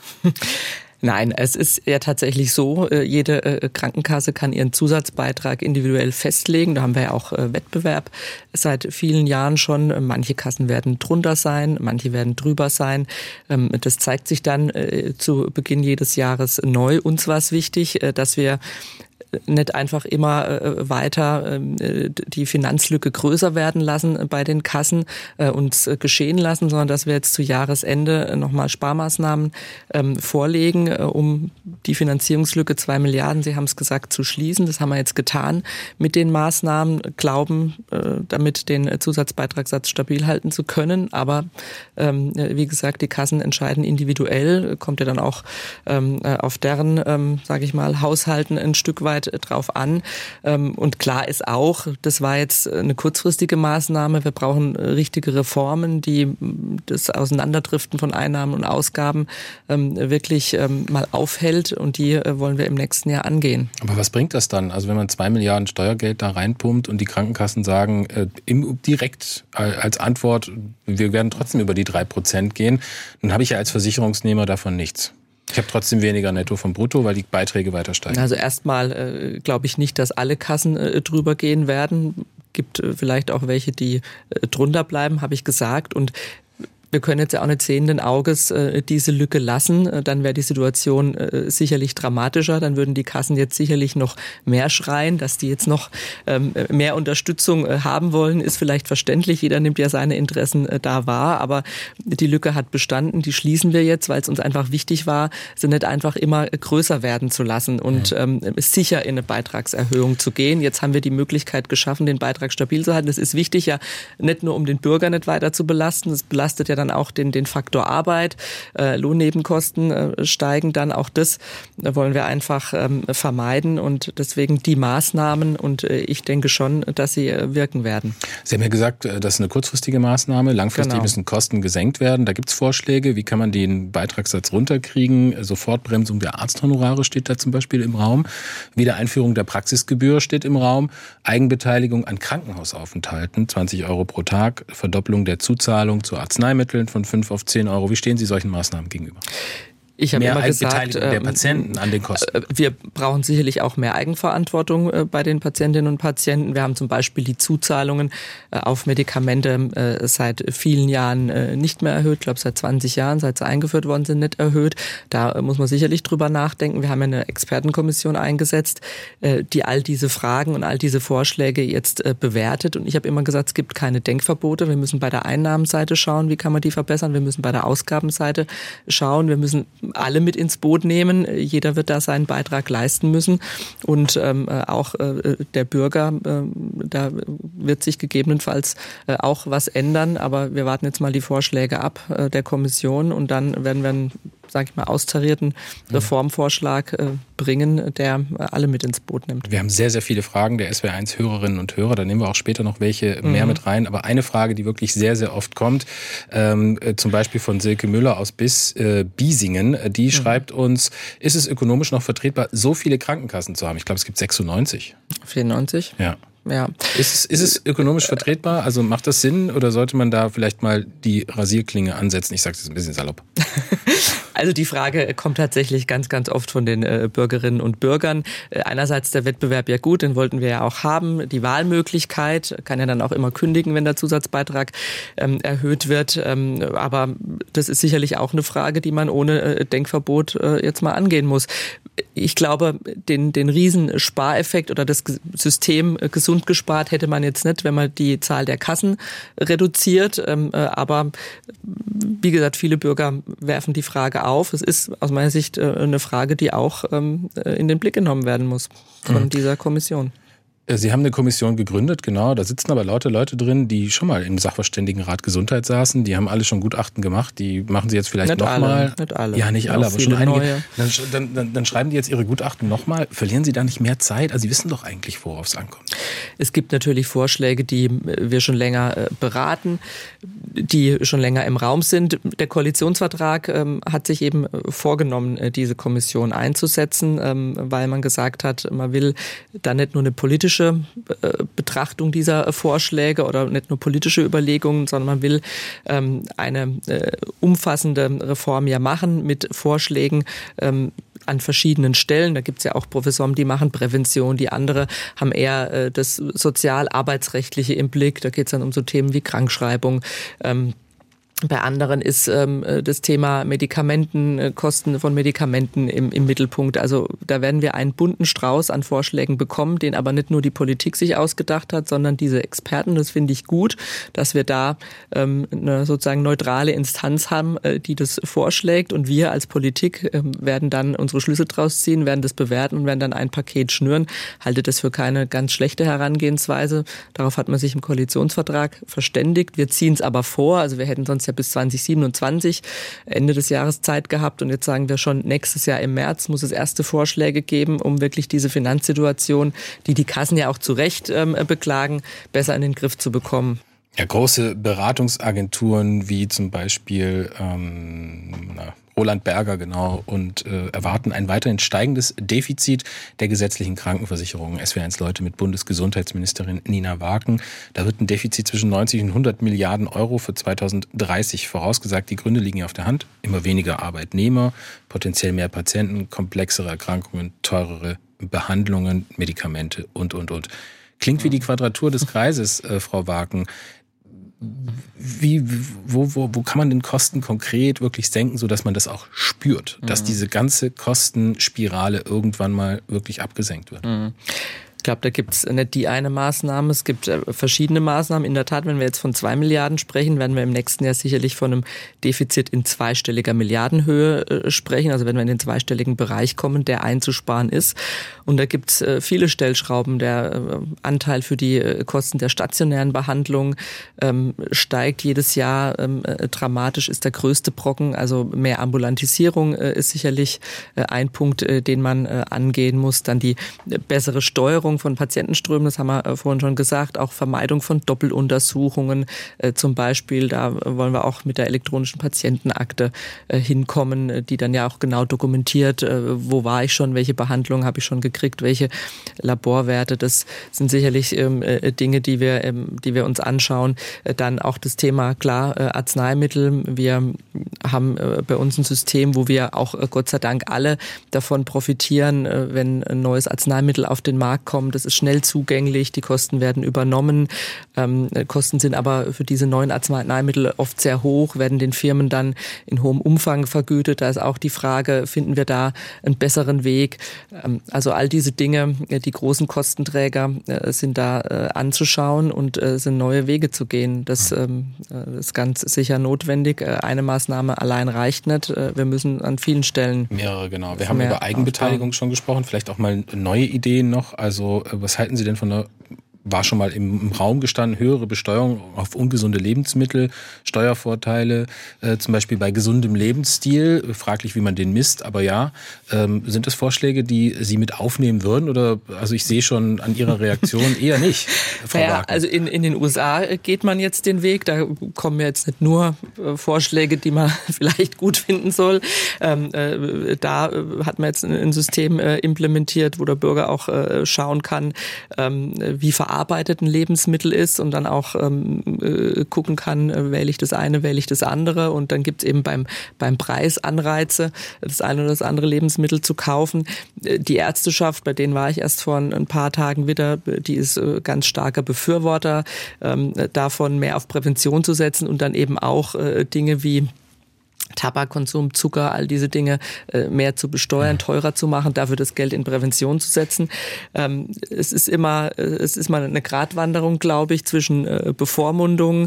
Nein, es ist ja tatsächlich so, jede Krankenkasse kann ihren Zusatzbeitrag individuell festlegen. Da haben wir ja auch Wettbewerb seit vielen Jahren schon. Manche Kassen werden drunter sein, manche werden drüber sein. Das zeigt sich dann zu Beginn jedes Jahres neu. Uns war es wichtig, dass wir nicht einfach immer weiter die Finanzlücke größer werden lassen bei den Kassen, uns geschehen lassen, sondern dass wir jetzt zu Jahresende nochmal Sparmaßnahmen vorlegen, um die Finanzierungslücke 2 Milliarden, Sie haben es gesagt, zu schließen. Das haben wir jetzt getan mit den Maßnahmen, glauben, damit den Zusatzbeitragssatz stabil halten zu können. Aber wie gesagt, die Kassen entscheiden individuell, kommt ja dann auch auf deren, sage ich mal, Haushalten ein Stück weit drauf an. Und klar ist auch, das war jetzt eine kurzfristige Maßnahme. Wir brauchen richtige Reformen, die das Auseinanderdriften von Einnahmen und Ausgaben wirklich mal aufhält. Und die wollen wir im nächsten Jahr angehen. Aber was bringt das dann? Also wenn man 2 Milliarden Steuergeld da reinpumpt und die Krankenkassen sagen, direkt als Antwort, wir werden trotzdem über die 3% gehen, dann habe ich ja als Versicherungsnehmer davon nichts. Ich habe trotzdem weniger netto vom Brutto, weil die Beiträge weiter steigen. Also erstmal glaube ich nicht, dass alle Kassen drüber gehen werden. Gibt vielleicht auch welche, die drunter bleiben, habe ich gesagt. Und wir können jetzt ja auch nicht sehenden Auges diese Lücke lassen. Dann wäre die Situation sicherlich dramatischer. Dann würden die Kassen jetzt sicherlich noch mehr schreien, dass die jetzt noch mehr Unterstützung haben wollen, ist vielleicht verständlich. Jeder nimmt ja seine Interessen da wahr. Aber die Lücke hat bestanden. Die schließen wir jetzt, weil es uns einfach wichtig war, sie nicht einfach immer größer werden zu lassen und sicher in eine Beitragserhöhung zu gehen. Jetzt haben wir die Möglichkeit geschaffen, den Beitrag stabil zu halten. Das ist wichtig, ja nicht nur um den Bürger nicht weiter zu belasten. Das belastet ja dann auch den Faktor Arbeit. Lohnnebenkosten steigen dann. Auch das wollen wir einfach vermeiden und deswegen die Maßnahmen und ich denke schon, dass sie wirken werden. Sie haben ja gesagt, das ist eine kurzfristige Maßnahme. Langfristig müssen Kosten gesenkt werden. Da gibt es Vorschläge. Wie kann man den Beitragssatz runterkriegen? Sofortbremsung der Arzthonorare steht da zum Beispiel im Raum. Wiedereinführung der Praxisgebühr steht im Raum. Eigenbeteiligung an Krankenhausaufenthalten, 20 Euro pro Tag. Verdopplung der Zuzahlung zu Arzneimitteln von 5 auf 10 Euro. Wie stehen Sie solchen Maßnahmen gegenüber? Ich habe immer gesagt, Beteiligung der Patienten an den Kosten. Wir brauchen sicherlich auch mehr Eigenverantwortung bei den Patientinnen und Patienten. Wir haben zum Beispiel die Zuzahlungen auf Medikamente seit vielen Jahren nicht mehr erhöht. Ich glaube, seit 20 Jahren, seit sie eingeführt worden sind, nicht erhöht. Da muss man sicherlich drüber nachdenken. Wir haben ja eine Expertenkommission eingesetzt, die all diese Fragen und all diese Vorschläge jetzt bewertet. Und ich habe immer gesagt, es gibt keine Denkverbote. Wir müssen bei der Einnahmenseite schauen, wie kann man die verbessern. Wir müssen bei der Ausgabenseite schauen. Wir müssen alle mit ins Boot nehmen. Jeder wird da seinen Beitrag leisten müssen. Und auch der Bürger, da wird sich gegebenenfalls auch was ändern. Aber wir warten jetzt mal die Vorschläge ab der Kommission und dann werden wir einen, sage ich mal, austarierten Reformvorschlag bringen, der alle mit ins Boot nimmt. Wir haben sehr, sehr viele Fragen der SWR1 Hörerinnen und Hörer. Da nehmen wir auch später noch welche mehr mit rein. Aber eine Frage, die wirklich sehr, sehr oft kommt, zum Beispiel von Silke Müller aus Biesingen, die schreibt uns, ist es ökonomisch noch vertretbar, so viele Krankenkassen zu haben? Ich glaube, es gibt 96. 94? Ja. Ja. Ist es ökonomisch vertretbar? Also macht das Sinn oder sollte man da vielleicht mal die Rasierklinge ansetzen? Ich sage das ein bisschen salopp. Also die Frage kommt tatsächlich ganz, ganz oft von den Bürgerinnen und Bürgern. Einerseits der Wettbewerb ja gut, den wollten wir ja auch haben. Die Wahlmöglichkeit kann ja dann auch immer kündigen, wenn der Zusatzbeitrag erhöht wird. Aber das ist sicherlich auch eine Frage, die man ohne Denkverbot jetzt mal angehen muss. Ich glaube, den riesen Spareffekt oder das System gesund gespart hätte man jetzt nicht, wenn man die Zahl der Kassen reduziert. Aber wie gesagt, viele Bürger werfen die Frage auf. Es ist aus meiner Sicht eine Frage, die auch in den Blick genommen werden muss von dieser Kommission. Sie haben eine Kommission gegründet, genau. Da sitzen aber lauter Leute drin, die schon mal im Sachverständigenrat Gesundheit saßen. Die haben alle schon Gutachten gemacht. Die machen sie jetzt vielleicht nochmal. Nicht alle. Ja, nicht alle, aber schon einige. Neue. Dann schreiben die jetzt ihre Gutachten nochmal. Verlieren Sie da nicht mehr Zeit? Also Sie wissen doch eigentlich, worauf es ankommt. Es gibt natürlich Vorschläge, die wir schon länger beraten, die schon länger im Raum sind. Der Koalitionsvertrag hat sich eben vorgenommen, diese Kommission einzusetzen, weil man gesagt hat, man will da nicht nur eine politische Betrachtung dieser Vorschläge oder nicht nur politische Überlegungen, sondern man will eine umfassende Reform ja machen mit Vorschlägen an verschiedenen Stellen. Da gibt es ja auch Professoren, die machen Prävention, die andere haben eher das sozial-arbeitsrechtliche im Blick. Da geht es dann um so Themen wie Krankschreibung. Bei anderen ist das Thema Medikamenten, Kosten von Medikamenten im Mittelpunkt. Also da werden wir einen bunten Strauß an Vorschlägen bekommen, den aber nicht nur die Politik sich ausgedacht hat, sondern diese Experten. Das finde ich gut, dass wir da eine sozusagen neutrale Instanz haben, die das vorschlägt. Und wir als Politik werden dann unsere Schlüsse draus ziehen, werden das bewerten und werden dann ein Paket schnüren. Halte das für keine ganz schlechte Herangehensweise. Darauf hat man sich im Koalitionsvertrag verständigt. Wir ziehen es aber vor. Also wir hätten sonst ja bis 2027 Ende des Jahres Zeit gehabt und jetzt sagen wir schon, nächstes Jahr im März muss es erste Vorschläge geben, um wirklich diese Finanzsituation, die Kassen ja auch zu Recht beklagen, besser in den Griff zu bekommen. Ja, große Beratungsagenturen wie zum Beispiel Roland Berger, genau, und erwarten ein weiterhin steigendes Defizit der gesetzlichen Krankenversicherung. SWR1 mit Bundesgesundheitsministerin Nina Waken. Da wird ein Defizit zwischen 90 und 100 Milliarden Euro für 2030 vorausgesagt. Die Gründe liegen ja auf der Hand. Immer weniger Arbeitnehmer, potenziell mehr Patienten, komplexere Erkrankungen, teurere Behandlungen, Medikamente und. Klingt wie die Quadratur des Kreises, Frau Waken. wo kann man den Kosten konkret wirklich senken, sodass man das auch spürt, dass diese ganze Kostenspirale irgendwann mal wirklich abgesenkt wird? Ich glaube, da gibt es nicht die eine Maßnahme. Es gibt verschiedene Maßnahmen. In der Tat, wenn wir jetzt von 2 Milliarden sprechen, werden wir im nächsten Jahr sicherlich von einem Defizit in zweistelliger Milliardenhöhe sprechen. Also wenn wir in den zweistelligen Bereich kommen, der einzusparen ist. Und da gibt es viele Stellschrauben. Der Anteil für die Kosten der stationären Behandlung steigt jedes Jahr dramatisch, ist der größte Brocken. Also mehr Ambulantisierung ist sicherlich ein Punkt, den man angehen muss. Dann die bessere Steuerung von Patientenströmen, das haben wir vorhin schon gesagt, auch Vermeidung von Doppeluntersuchungen zum Beispiel. Da wollen wir auch mit der elektronischen Patientenakte hinkommen, die dann ja auch genau dokumentiert, wo war ich schon, welche Behandlung habe ich schon gekriegt, welche Laborwerte. Das sind sicherlich Dinge, die wir uns anschauen. Dann auch das Thema, klar, Arzneimittel. Wir haben bei uns ein System, wo wir auch Gott sei Dank alle davon profitieren, wenn ein neues Arzneimittel auf den Markt kommt. Das ist schnell zugänglich, die Kosten werden übernommen. Kosten sind aber für diese neuen Arzneimittel oft sehr hoch, werden den Firmen dann in hohem Umfang vergütet. Da ist auch die Frage, finden wir da einen besseren Weg? Also all diese Dinge, die großen Kostenträger sind da anzuschauen und sind neue Wege zu gehen. Das ist ganz sicher notwendig. Eine Maßnahme allein reicht nicht. Wir müssen an vielen Stellen mehrere, genau. Wir haben über Eigenbeteiligung schon gesprochen, vielleicht auch mal neue Ideen noch. Also was halten Sie denn von der, war schon mal im Raum gestanden, höhere Besteuerung auf ungesunde Lebensmittel, Steuervorteile, zum Beispiel bei gesundem Lebensstil, fraglich, wie man den misst, aber ja, sind das Vorschläge, die Sie mit aufnehmen würden? Oder, also ich sehe schon an Ihrer Reaktion eher nicht, Frau Wagner. Also in den USA geht man jetzt den Weg, da kommen jetzt nicht nur Vorschläge, die man vielleicht gut finden soll, da hat man jetzt ein System implementiert, wo der Bürger auch schauen kann, wie verarbeitet ein Lebensmittel ist und dann auch gucken kann, wähle ich das eine, wähle ich das andere, und dann gibt es eben beim Preis Anreize, das eine oder das andere Lebensmittel zu kaufen. Die Ärzteschaft, bei denen war ich erst vor ein paar Tagen wieder, die ist ganz starker Befürworter davon, mehr auf Prävention zu setzen und dann eben auch Dinge wie Tabakkonsum, Zucker, all diese Dinge mehr zu besteuern, teurer zu machen, dafür das Geld in Prävention zu setzen. Es ist mal eine Gratwanderung, glaube ich, zwischen Bevormundung,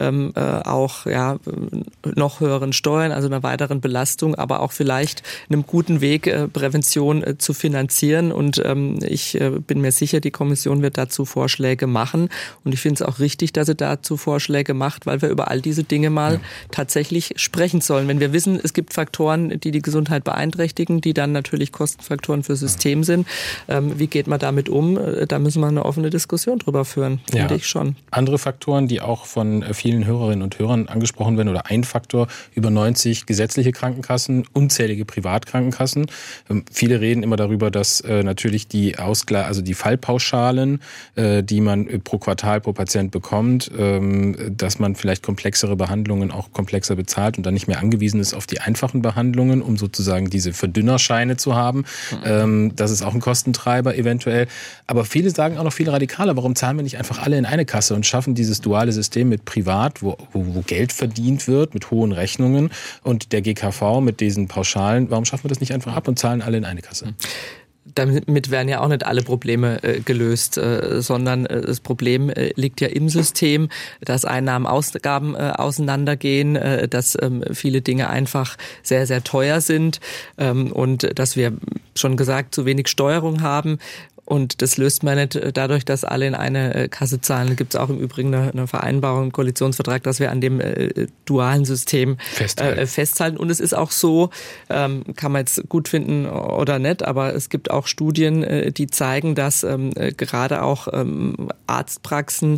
auch noch höheren Steuern, also einer weiteren Belastung, aber auch vielleicht einem guten Weg, Prävention zu finanzieren. Und ich bin mir sicher, die Kommission wird dazu Vorschläge machen. Und ich finde es auch richtig, dass sie dazu Vorschläge macht, weil wir über all diese Dinge mal tatsächlich sprechen sollen. Wenn wir wissen, es gibt Faktoren, die die Gesundheit beeinträchtigen, die dann natürlich Kostenfaktoren für System sind. Wie geht man damit um? Da müssen wir eine offene Diskussion drüber führen, finde ich schon. Andere Faktoren, die auch von vielen Hörerinnen und Hörern angesprochen werden, oder ein Faktor, über 90 gesetzliche Krankenkassen, unzählige Privatkrankenkassen. Viele reden immer darüber, dass natürlich die Fallpauschalen, die man pro Quartal, pro Patient bekommt, dass man vielleicht komplexere Behandlungen auch komplexer bezahlt und dann nicht mehr angewiesen ist auf die einfachen Behandlungen, um sozusagen diese Verdünnerscheine zu haben. Das ist auch ein Kostentreiber eventuell. Aber viele sagen auch noch viel radikaler, warum zahlen wir nicht einfach alle in eine Kasse und schaffen dieses duale System mit Privat, wo Geld verdient wird, mit hohen Rechnungen, und der GKV mit diesen Pauschalen, warum schaffen wir das nicht einfach ab und zahlen alle in eine Kasse? Damit werden ja auch nicht alle Probleme gelöst, sondern das Problem liegt ja im System, dass Einnahmen, Ausgaben auseinandergehen, dass viele Dinge einfach sehr, sehr teuer sind und dass wir, schon gesagt, zu wenig Steuerung haben. Und das löst man nicht dadurch, dass alle in eine Kasse zahlen. Da gibt es auch im Übrigen eine Vereinbarung im Koalitionsvertrag, dass wir an dem dualen System festhalten. Und es ist auch so, kann man jetzt gut finden oder nicht, aber es gibt auch Studien, die zeigen, dass gerade auch Arztpraxen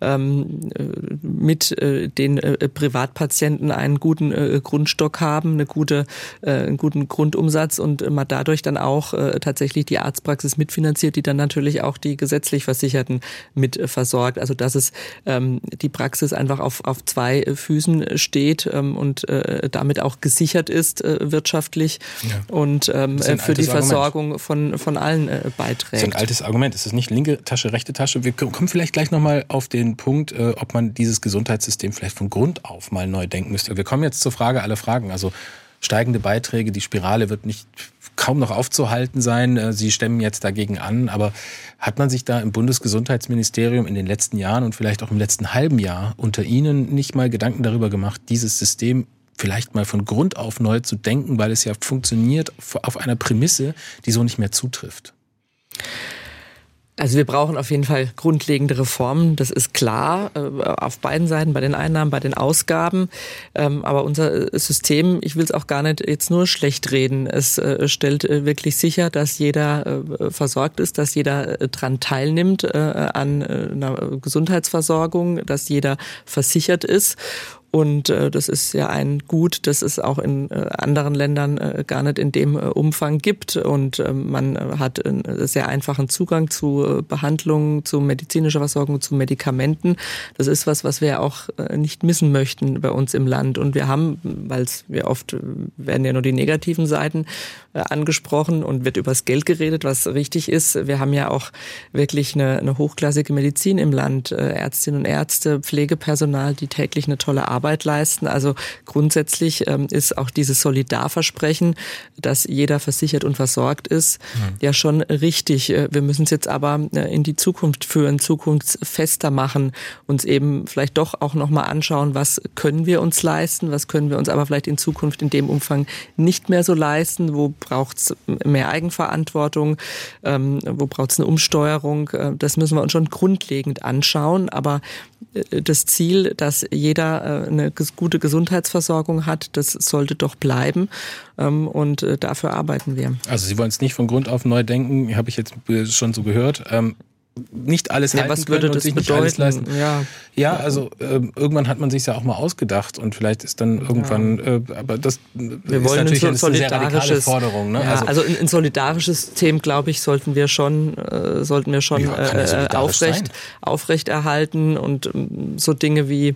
mit den Privatpatienten einen guten Grundstock haben, einen guten Grundumsatz, und man dadurch dann auch tatsächlich die Arztpraxis mitfinanziert, die dann natürlich auch die gesetzlich Versicherten mit versorgt. Also dass es die Praxis einfach auf zwei Füßen steht und damit auch gesichert ist wirtschaftlich und für die Versorgung von allen beiträgt. Das ist ein altes Argument. Es ist nicht linke Tasche, rechte Tasche. Wir kommen vielleicht gleich nochmal auf den Punkt, ob man dieses Gesundheitssystem vielleicht von Grund auf mal neu denken müsste. Wir kommen jetzt zur Frage aller Fragen. Also steigende Beiträge, die Spirale wird kaum noch aufzuhalten sein. Sie stemmen jetzt dagegen an. Aber hat man sich da im Bundesgesundheitsministerium in den letzten Jahren und vielleicht auch im letzten halben Jahr unter Ihnen nicht mal Gedanken darüber gemacht, dieses System vielleicht mal von Grund auf neu zu denken, weil es ja funktioniert auf einer Prämisse, die so nicht mehr zutrifft? Also wir brauchen auf jeden Fall grundlegende Reformen, das ist klar, auf beiden Seiten, bei den Einnahmen, bei den Ausgaben. Aber unser System, ich will es auch gar nicht jetzt nur schlecht reden, es stellt wirklich sicher, dass jeder versorgt ist, dass jeder dran teilnimmt an einer Gesundheitsversorgung, dass jeder versichert ist. Und das ist ja ein Gut, das es auch in anderen Ländern gar nicht in dem Umfang gibt. Und man hat einen sehr einfachen Zugang zu Behandlungen, zu medizinischer Versorgung, zu Medikamenten. Das ist was wir auch nicht missen möchten bei uns im Land. Und wir haben, weil wir oft werden ja nur die negativen Seiten angesprochen und wird übers Geld geredet, was richtig ist. Wir haben ja auch wirklich eine hochklassige Medizin im Land, Ärztinnen und Ärzte, Pflegepersonal, die täglich eine tolle Arbeit leisten. Also grundsätzlich ist auch dieses Solidarversprechen, dass jeder versichert und versorgt ist, ja schon richtig. Wir müssen es jetzt aber in die Zukunft führen, zukunftsfester machen, uns eben vielleicht doch auch nochmal anschauen, was können wir uns leisten, was können wir uns aber vielleicht in Zukunft in dem Umfang nicht mehr so leisten, wo braucht es mehr Eigenverantwortung, wo braucht es eine Umsteuerung. Das müssen wir uns schon grundlegend anschauen, aber das Ziel, dass jeder eine gute Gesundheitsversorgung hat, das sollte doch bleiben und dafür arbeiten wir. Also Sie wollen es nicht von Grund auf neu denken, habe ich jetzt schon so gehört. Nicht alles halten was würde können das und sich bedeuten? Nicht alles leisten. Ja, also irgendwann hat man sich ja auch mal ausgedacht und vielleicht ist dann irgendwann, aber das wir ist wollen natürlich eine sehr radikale solidarisches Forderung. Ne? Ja, also ein solidarisches System, glaube ich, sollten wir schon aufrechterhalten und so Dinge wie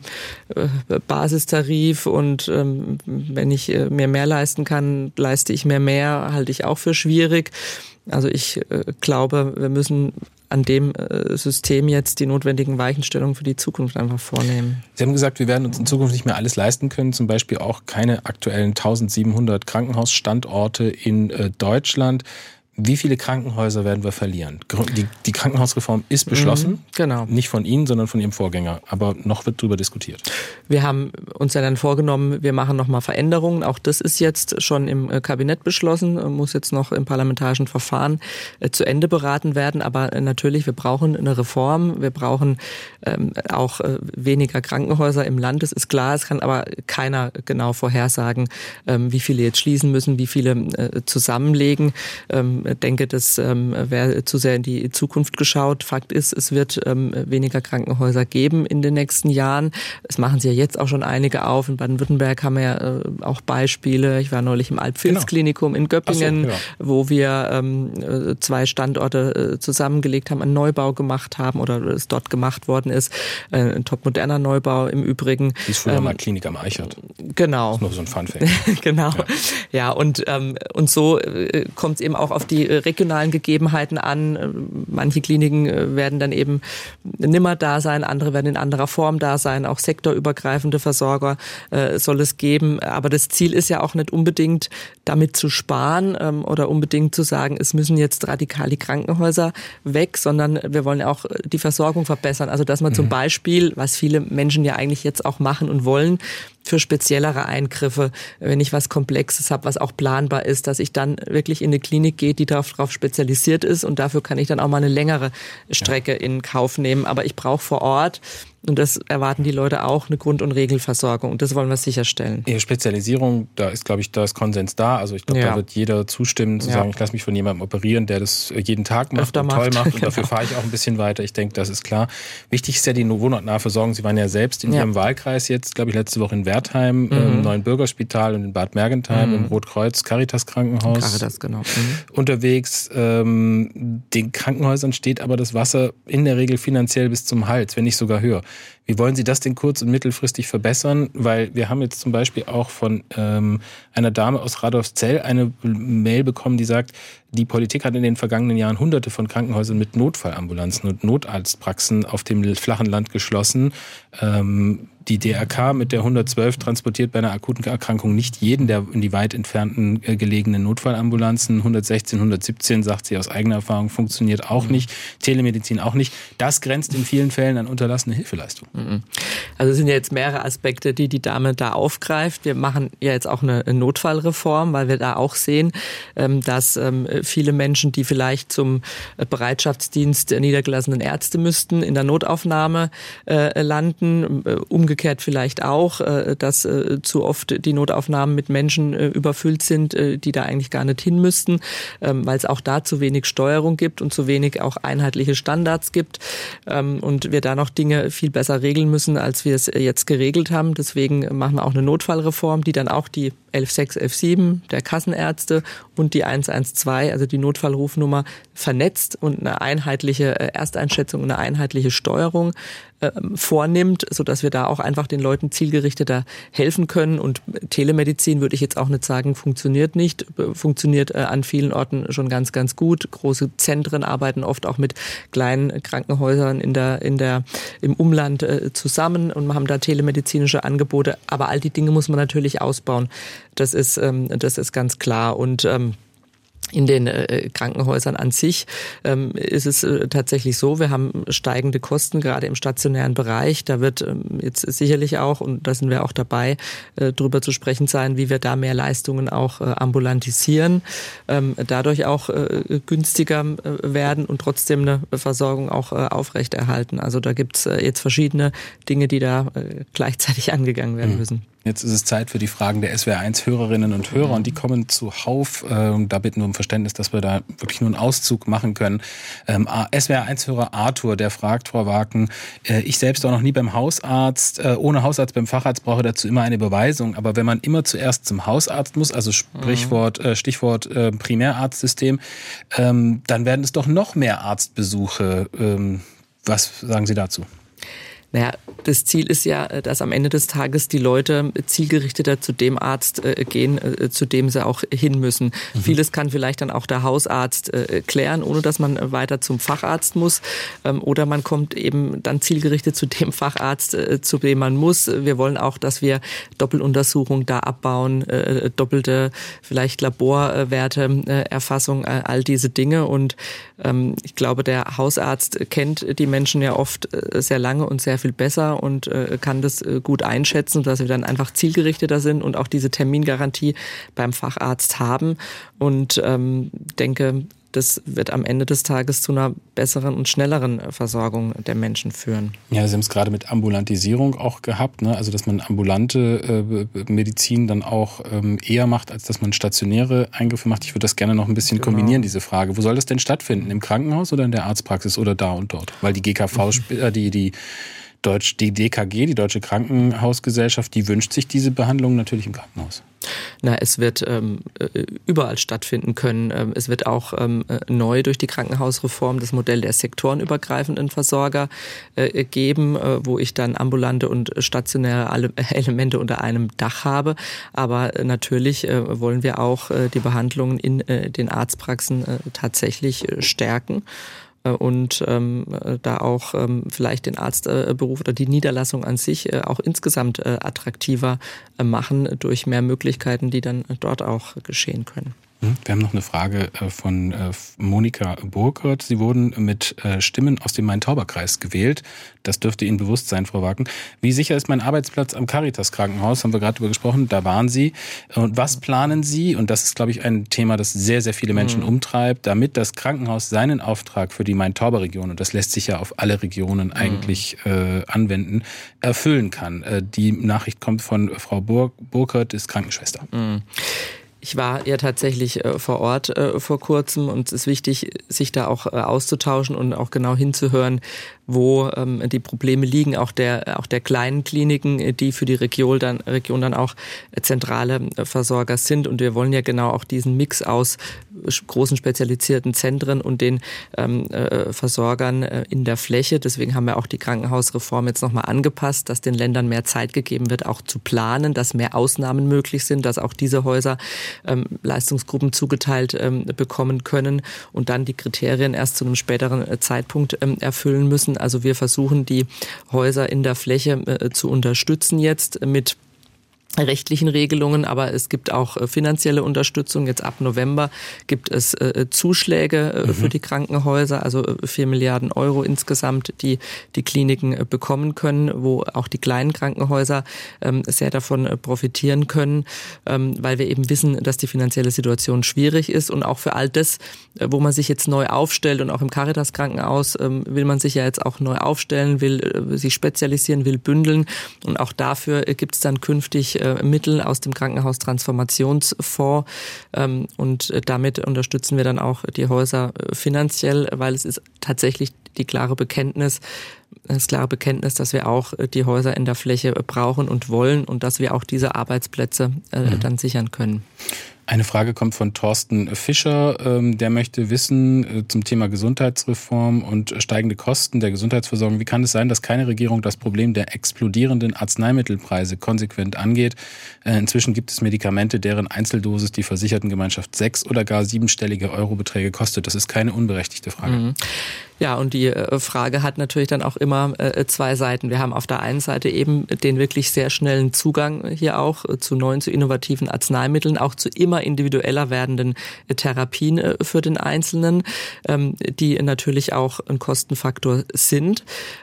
Basistarif und wenn ich mir mehr leisten kann, leiste ich mir mehr, halte ich auch für schwierig. Also ich glaube, wir müssen an dem System jetzt die notwendigen Weichenstellungen für die Zukunft einfach vornehmen. Sie haben gesagt, wir werden uns in Zukunft nicht mehr alles leisten können, zum Beispiel auch keine aktuellen 1700 Krankenhausstandorte in Deutschland. Wie viele Krankenhäuser werden wir verlieren? Die Krankenhausreform ist beschlossen, genau. Nicht von Ihnen, sondern von Ihrem Vorgänger, aber noch wird darüber diskutiert. Wir haben uns ja dann vorgenommen, wir machen nochmal Veränderungen. Auch das ist jetzt schon im Kabinett beschlossen, muss jetzt noch im parlamentarischen Verfahren zu Ende beraten werden. Aber natürlich, wir brauchen eine Reform, wir brauchen auch weniger Krankenhäuser im Land. Das ist klar, es kann aber keiner genau vorhersagen, wie viele jetzt schließen müssen, wie viele zusammenlegen. Denke, das wäre zu sehr in die Zukunft geschaut. Fakt ist, es wird weniger Krankenhäuser geben in den nächsten Jahren. Es machen sie ja jetzt auch schon einige auf. In Baden-Württemberg haben wir ja auch Beispiele. Ich war neulich im Alp-Vils-Klinikum in Göppingen, wo wir 2 Standorte zusammengelegt haben, einen Neubau gemacht haben oder es dort gemacht worden ist. Ein topmoderner Neubau im Übrigen. Die ist früher mal Klinik am Eichert. Genau. Das ist nur so ein Funfact. Genau. Ja, und so kommt es eben auch auf die regionalen Gegebenheiten an. Manche Kliniken werden dann eben nimmer da sein, andere werden in anderer Form da sein. Auch sektorübergreifende Versorger soll es geben. Aber das Ziel ist ja auch nicht unbedingt damit zu sparen oder unbedingt zu sagen, es müssen jetzt radikal die Krankenhäuser weg, sondern wir wollen auch die Versorgung verbessern. Also dass man zum Beispiel, was viele Menschen ja eigentlich jetzt auch machen und wollen, für speziellere Eingriffe, wenn ich was Komplexes habe, was auch planbar ist, dass ich dann wirklich in eine Klinik gehe, die darauf spezialisiert ist und dafür kann ich dann auch mal eine längere Strecke in Kauf nehmen. Aber ich brauche vor Ort, und das erwarten die Leute auch, eine Grund- und Regelversorgung. Und das wollen wir sicherstellen. Ihre Spezialisierung, da ist, glaube ich, da ist Konsens da. Also ich glaube, da wird jeder zustimmen, zu sagen, ich lasse mich von jemandem operieren, der das jeden Tag macht und toll macht. Und dafür fahre ich auch ein bisschen weiter. Ich denke, das ist klar. Wichtig ist ja die wohnortnahe Versorgung. Sie waren ja selbst in Ihrem Wahlkreis jetzt, glaube ich, letzte Woche in Wertheim, im Neuen Bürgerspital und in Bad Mergentheim, im Rotkreuz Caritas Krankenhaus. Caritas, genau. Unterwegs. Den Krankenhäusern steht aber das Wasser in der Regel finanziell bis zum Hals, wenn nicht sogar höher. Wie wollen Sie das denn kurz- und mittelfristig verbessern? Weil wir haben jetzt zum Beispiel auch von einer Dame aus Radolfzell eine Mail bekommen, die sagt, die Politik hat in den vergangenen Jahren Hunderte von Krankenhäusern mit Notfallambulanzen und Notarztpraxen auf dem flachen Land geschlossen. Die DRK mit der 112 transportiert bei einer akuten Erkrankung nicht jeden der in die weit entfernten gelegenen Notfallambulanzen. 116, 117, sagt sie aus eigener Erfahrung, funktioniert auch nicht. Telemedizin auch nicht. Das grenzt in vielen Fällen an unterlassene Hilfeleistung. Also es sind ja jetzt mehrere Aspekte, die die Dame da aufgreift. Wir machen ja jetzt auch eine Notfallreform, weil wir da auch sehen, dass viele Menschen, die vielleicht zum Bereitschaftsdienst der niedergelassenen Ärzte müssten, in der Notaufnahme landen. Umgekehrt vielleicht auch, dass zu oft die Notaufnahmen mit Menschen überfüllt sind, die da eigentlich gar nicht hin müssten, weil es auch da zu wenig Steuerung gibt und zu wenig auch einheitliche Standards gibt und wir da noch Dinge viel besser regeln müssen, als wir es jetzt geregelt haben. Deswegen machen wir auch eine Notfallreform, die dann auch die 11.6, 11.7 der Kassenärzte und die 112, also die Notfallrufnummer, vernetzt und eine einheitliche Ersteinschätzung und eine einheitliche Steuerung vornimmt, sodass wir da auch einfach den Leuten zielgerichteter helfen können. Und Telemedizin, würde ich jetzt auch nicht sagen, funktioniert nicht. Funktioniert an vielen Orten schon ganz, ganz gut. Große Zentren arbeiten oft auch mit kleinen Krankenhäusern im Umland zusammen und haben da telemedizinische Angebote. Aber all die Dinge muss man natürlich ausbauen. Das ist ganz klar. Und in den Krankenhäusern an sich ist es tatsächlich so, wir haben steigende Kosten, gerade im stationären Bereich. Da wird jetzt sicherlich auch, und da sind wir auch dabei, drüber zu sprechen sein, wie wir da mehr Leistungen auch ambulantisieren, dadurch auch günstiger werden und trotzdem eine Versorgung auch aufrechterhalten. Also da gibt's jetzt verschiedene Dinge, die da gleichzeitig angegangen werden müssen. Jetzt ist es Zeit für die Fragen der SWR1-Hörerinnen und Hörer und die kommen zuhauf. Da bitten wir um Verständnis, dass wir da wirklich nur einen Auszug machen können. SWR1-Hörer Arthur, der fragt, Frau Waken, ich selbst war noch nie beim Hausarzt. Ohne Hausarzt beim Facharzt brauche dazu immer eine Beweisung. Aber wenn man immer zuerst zum Hausarzt muss, also Stichwort Primärarztsystem, dann werden es doch noch mehr Arztbesuche. Was sagen Sie dazu? Naja, das Ziel ist ja, dass am Ende des Tages die Leute zielgerichteter zu dem Arzt gehen, zu dem sie auch hin müssen. Vieles kann vielleicht dann auch der Hausarzt klären, ohne dass man weiter zum Facharzt muss. Oder man kommt eben dann zielgerichtet zu dem Facharzt, zu dem man muss. Wir wollen auch, dass wir Doppeluntersuchungen da abbauen, doppelte vielleicht Laborwerte, Erfassung, all diese Dinge. Und ich glaube, der Hausarzt kennt die Menschen ja oft sehr lange und sehr viel besser und kann das gut einschätzen, dass wir dann einfach zielgerichteter sind und auch diese Termingarantie beim Facharzt haben. Und denke, das wird am Ende des Tages zu einer besseren und schnelleren Versorgung der Menschen führen. Ja, Sie haben es gerade mit Ambulantisierung auch gehabt, ne? Also dass man ambulante Medizin dann auch eher macht, als dass man stationäre Eingriffe macht. Ich würde das gerne noch ein bisschen kombinieren, diese Frage. Wo soll das denn stattfinden? Im Krankenhaus oder in der Arztpraxis oder da und dort? Weil die GKV, die DKG, die Deutsche Krankenhausgesellschaft, die wünscht sich diese Behandlung natürlich im Krankenhaus. Na, es wird überall stattfinden können. Es wird auch neu durch die Krankenhausreform das Modell der sektorenübergreifenden Versorger geben, wo ich dann ambulante und stationäre Elemente unter einem Dach habe. Aber natürlich wollen wir auch die Behandlungen in den Arztpraxen tatsächlich stärken. Und da auch vielleicht den Arztberuf oder die Niederlassung an sich auch insgesamt attraktiver machen durch mehr Möglichkeiten, die dann dort auch geschehen können. Wir haben noch eine Frage von Monika Burkert. Sie wurden mit Stimmen aus dem Main-Tauber-Kreis gewählt. Das dürfte Ihnen bewusst sein, Frau Waken. Wie sicher ist mein Arbeitsplatz am Caritas-Krankenhaus? Haben wir gerade darüber gesprochen. Da waren Sie. Und was planen Sie? Und das ist, glaube ich, ein Thema, das sehr, sehr viele Menschen umtreibt, damit das Krankenhaus seinen Auftrag für die Main-Tauber-Region, und das lässt sich ja auf alle Regionen eigentlich anwenden, erfüllen kann. Die Nachricht kommt von Frau Burkert, ist Krankenschwester. Ich war ja tatsächlich vor Ort vor kurzem und es ist wichtig, sich da auch auszutauschen und auch genau hinzuhören, wo die Probleme liegen, auch der kleinen Kliniken, die für die Region dann auch zentrale Versorger sind. Und wir wollen ja genau auch diesen Mix aus großen spezialisierten Zentren und den Versorgern in der Fläche. Deswegen haben wir auch die Krankenhausreform jetzt nochmal angepasst, dass den Ländern mehr Zeit gegeben wird, auch zu planen, dass mehr Ausnahmen möglich sind, dass auch diese Häuser Leistungsgruppen zugeteilt bekommen können und dann die Kriterien erst zu einem späteren Zeitpunkt erfüllen müssen. Also wir versuchen, die Häuser in der Fläche zu unterstützen jetzt mit rechtlichen Regelungen, aber es gibt auch finanzielle Unterstützung. Jetzt ab November gibt es Zuschläge für die Krankenhäuser, also 4 Milliarden Euro insgesamt, die Kliniken bekommen können, wo auch die kleinen Krankenhäuser sehr davon profitieren können, weil wir eben wissen, dass die finanzielle Situation schwierig ist und auch für all das, wo man sich jetzt neu aufstellt und auch im Caritas-Krankenhaus will man sich ja jetzt auch neu aufstellen, will sich spezialisieren, will bündeln und auch dafür gibt es dann künftig Mittel aus dem Krankenhaustransformationsfonds und damit unterstützen wir dann auch die Häuser finanziell, weil es ist tatsächlich das klare Bekenntnis, dass wir auch die Häuser in der Fläche brauchen und wollen und dass wir auch diese Arbeitsplätze dann sichern können. Eine Frage kommt von Thorsten Fischer, der möchte wissen zum Thema Gesundheitsreform und steigende Kosten der Gesundheitsversorgung. Wie kann es sein, dass keine Regierung das Problem der explodierenden Arzneimittelpreise konsequent angeht? Inzwischen gibt es Medikamente, deren Einzeldosis die Versichertengemeinschaft 6- oder gar 7-stellige Eurobeträge kostet. Das ist keine unberechtigte Frage. Ja, und die Frage hat natürlich dann auch immer zwei Seiten. Wir haben auf der einen Seite eben den wirklich sehr schnellen Zugang hier auch zu neuen, zu innovativen Arzneimitteln, auch zu immer individueller werdenden Therapien für den Einzelnen, die natürlich auch ein Kostenfaktor sind.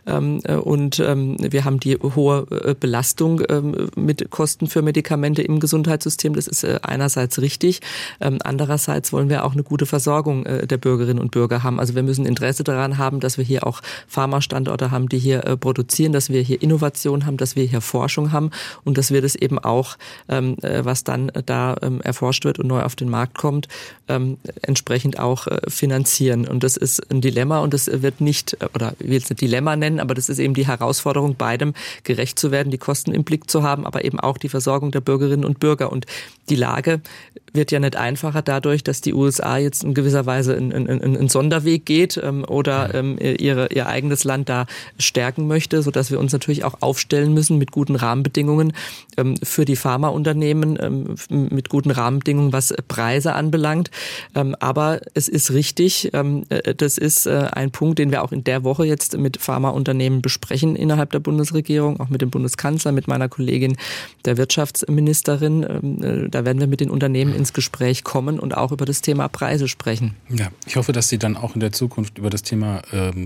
Und wir haben die hohe Belastung mit Kosten für Medikamente im Gesundheitssystem. Das ist einerseits richtig. Andererseits wollen wir auch eine gute Versorgung der Bürgerinnen und Bürger haben. Also wir müssen Interesse daran haben, dass wir hier auch Pharmastandorte haben, die hier produzieren, dass wir hier Innovation haben, dass wir hier Forschung haben und dass wir das eben auch, was dann da erforscht wird und neu auf den Markt kommt, entsprechend auch finanzieren. Und das ist ein Dilemma und das wird nicht, oder ich will es nicht Dilemma nennen, aber das ist eben die Herausforderung, beidem gerecht zu werden, die Kosten im Blick zu haben, aber eben auch die Versorgung der Bürgerinnen und Bürger. Und die Lage wird ja nicht einfacher dadurch, dass die USA jetzt in gewisser Weise einen Sonderweg geht oder ihr eigenes Land da stärken möchte, sodass wir uns natürlich auch aufstellen müssen mit guten Rahmenbedingungen für die Pharmaunternehmen, mit guten Rahmenbedingungen, was Preise anbelangt. Aber es ist richtig, das ist ein Punkt, den wir auch in der Woche jetzt mit Pharmaunternehmen besprechen innerhalb der Bundesregierung, auch mit dem Bundeskanzler, mit meiner Kollegin, der Wirtschaftsministerin. Da werden wir mit den Unternehmen ins Gespräch kommen und auch über das Thema Preise sprechen. Ja, ich hoffe, dass Sie dann auch in der Zukunft über das Thema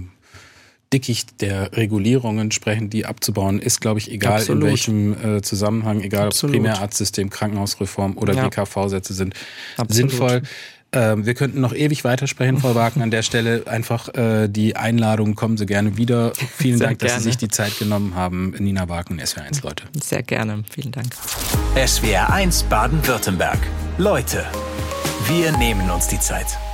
Dickicht der Regulierungen sprechen, die abzubauen ist, glaube ich, egal Absolut. In welchem Zusammenhang, egal Absolut. Ob Primärarztsystem, Krankenhausreform oder GKV-Sätze sind Absolut. Sinnvoll. Wir könnten noch ewig weitersprechen, Frau Wagner, an der Stelle einfach die Einladung, kommen Sie gerne wieder. Vielen Dank, dass Sie sich die Zeit genommen haben. Nina Wagner, SWR1 Leute. Sehr gerne, vielen Dank. SWR1 Baden-Württemberg. Leute, wir nehmen uns die Zeit.